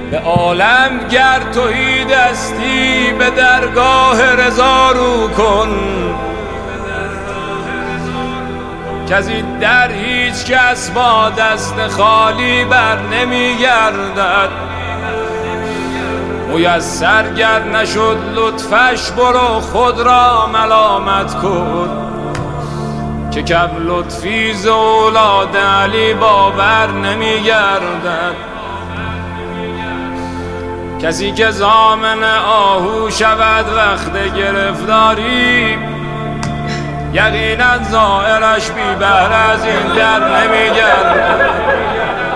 به عالم گر تویی دستی به درگاه رضا رو کن، کسی در هیچ کس با دست خالی بر نمی گردد. میسر گر نشد لطفش برو خود را ملامت کن، که کم لطفی ز اولاد علی باور نمی گردد. کسی که ضامن آهو شود وقت گرفتاری، یقینا ظاهرش بی بهره از این در نمی گردد.